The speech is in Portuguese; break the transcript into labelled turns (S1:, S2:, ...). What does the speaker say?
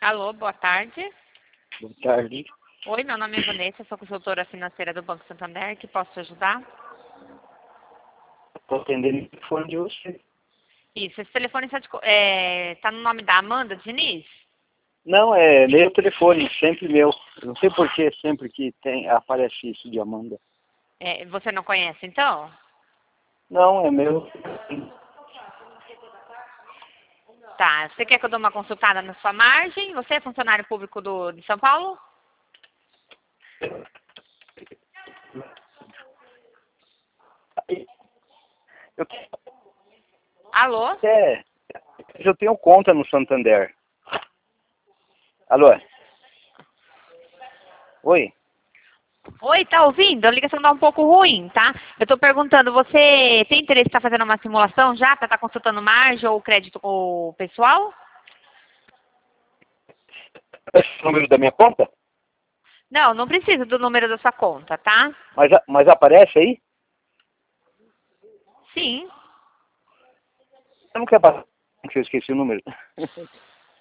S1: Alô, boa tarde.
S2: Boa tarde.
S1: Oi, meu nome é Vanessa, sou consultora financeira do Banco Santander, que posso te ajudar?
S2: Estou atendendo o telefone de você.
S1: Isso, esse telefone está tá no nome da Amanda Diniz?
S2: Não, é meu telefone, sempre meu. Eu não sei por que sempre que aparece isso de Amanda.
S1: Você não conhece, então?
S2: Não, é meu.
S1: Tá, você quer que eu dê uma consultada na sua margem? Você é funcionário público de São Paulo?
S2: Eu,
S1: Alô?
S2: eu tenho conta no Santander. Alô? Oi?
S1: Oi, tá ouvindo? A ligação tá um pouco ruim, tá? Eu tô perguntando, você tem interesse em estar fazendo uma simulação já para estar consultando margem ou crédito com o pessoal?
S2: Esse é o número da minha conta?
S1: Não, não precisa do número da sua conta, tá?
S2: Mas aparece aí?
S1: Sim.
S2: Eu não quero passar, porque eu esqueci o número.